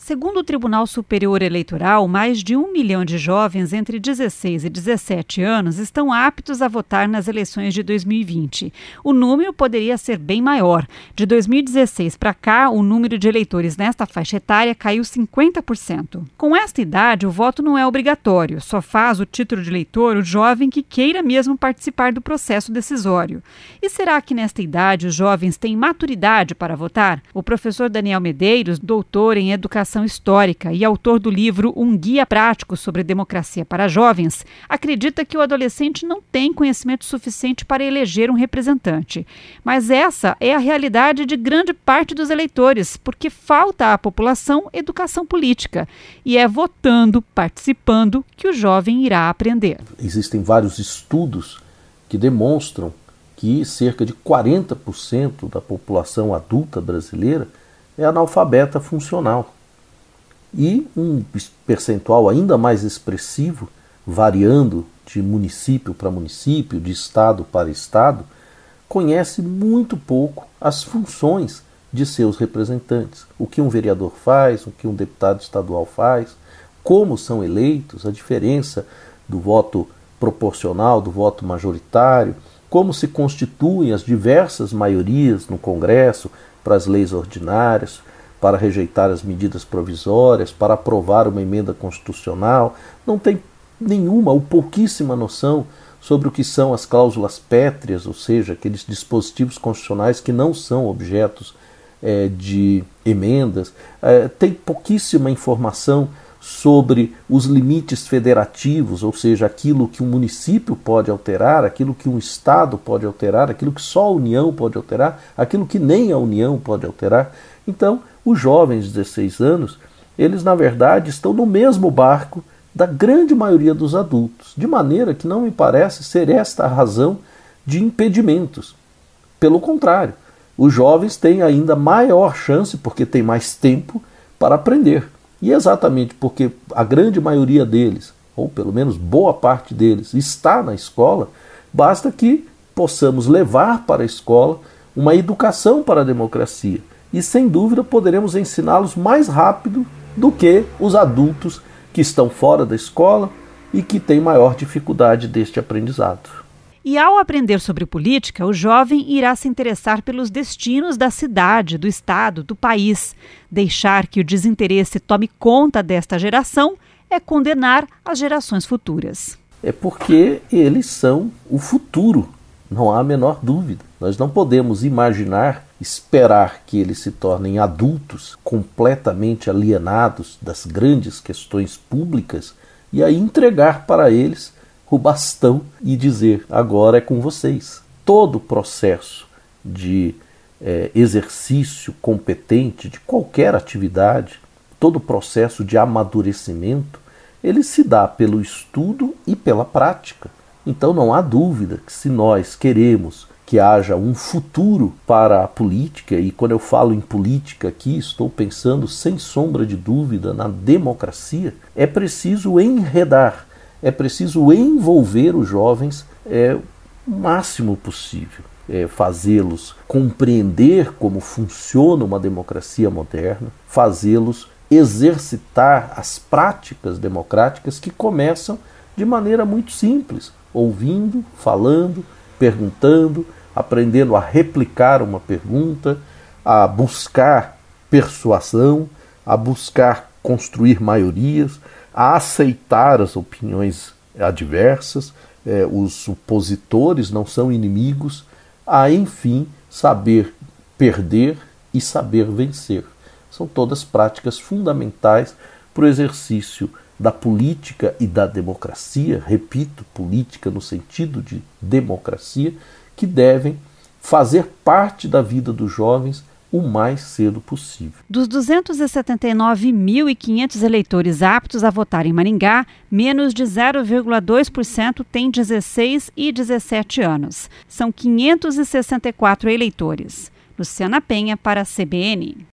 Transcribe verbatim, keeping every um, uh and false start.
Segundo o Tribunal Superior Eleitoral, mais de um milhão de jovens entre dezesseis e dezessete anos estão aptos a votar nas eleições de dois mil e vinte. O número poderia ser bem maior. De dois mil e dezesseis para cá, o número de eleitores nesta faixa etária caiu cinquenta por cento. Com esta idade, o voto não é obrigatório. Só faz o título de eleitor o jovem que queira mesmo participar do processo decisório. E será que nesta idade os jovens têm maturidade para votar? O professor Daniel Medeiros, doutor em educação histórica e autor do livro Um Guia Prático sobre Democracia para Jovens, acredita que o adolescente não tem conhecimento suficiente para eleger um representante. Mas essa é a realidade de grande parte dos eleitores, porque falta à população educação política. E é votando, participando, que o jovem irá aprender. Existem vários estudos que demonstram que cerca de quarenta por cento da população adulta brasileira é analfabeta funcional. E um percentual ainda mais expressivo, variando de município para município, de estado para estado, conhece muito pouco as funções de seus representantes. O que um vereador faz, o que um deputado estadual faz, como são eleitos, a diferença do voto proporcional, do voto majoritário, como se constituem as diversas maiorias no Congresso para as leis ordinárias, para rejeitar as medidas provisórias, para aprovar uma emenda constitucional, não tem nenhuma ou pouquíssima noção sobre o que são as cláusulas pétreas, ou seja, aqueles dispositivos constitucionais que não são objetos é, de emendas, é, tem pouquíssima informação sobre os limites federativos, ou seja, aquilo que um município pode alterar, aquilo que um estado pode alterar, aquilo que só a União pode alterar, aquilo que nem a União pode alterar. Então, os jovens de dezesseis anos, eles na verdade estão no mesmo barco da grande maioria dos adultos, de maneira que não me parece ser esta a razão de impedimentos. Pelo contrário, os jovens têm ainda maior chance, porque têm mais tempo para aprender. E exatamente porque a grande maioria deles, ou pelo menos boa parte deles, está na escola, basta que possamos levar para a escola uma educação para a democracia. E sem dúvida poderemos ensiná-los mais rápido do que os adultos que estão fora da escola e que têm maior dificuldade deste aprendizado. E ao aprender sobre política, o jovem irá se interessar pelos destinos da cidade, do estado, do país. Deixar que o desinteresse tome conta desta geração é condenar as gerações futuras. É porque eles são o futuro, não há a menor dúvida. Nós não podemos imaginar, esperar que eles se tornem adultos completamente alienados das grandes questões públicas e aí entregar para eles o bastão e dizer, agora é com vocês. Todo o processo de é, exercício competente de qualquer atividade, todo o processo de amadurecimento, ele se dá pelo estudo e pela prática. Então não há dúvida que se nós queremos que haja um futuro para a política, e quando eu falo em política aqui, estou pensando sem sombra de dúvida na democracia, é preciso enredar, é preciso envolver os jovens é, o máximo possível, é, fazê-los compreender como funciona uma democracia moderna, fazê-los exercitar as práticas democráticas que começam de maneira muito simples, ouvindo, falando, perguntando, aprendendo a replicar uma pergunta, a buscar persuasão, a buscar construir maiorias, a aceitar as opiniões adversas, eh, os opositores não são inimigos, a, enfim, saber perder e saber vencer. São todas práticas fundamentais para o exercício da política e da democracia, repito, política no sentido de democracia, que devem fazer parte da vida dos jovens o mais cedo possível. Dos duzentos e setenta e nove mil e quinhentos eleitores aptos a votar em Maringá, menos de zero vírgula dois por cento têm dezesseis e dezessete anos. São quinhentos e sessenta e quatro eleitores. Luciana Penha para a C B N.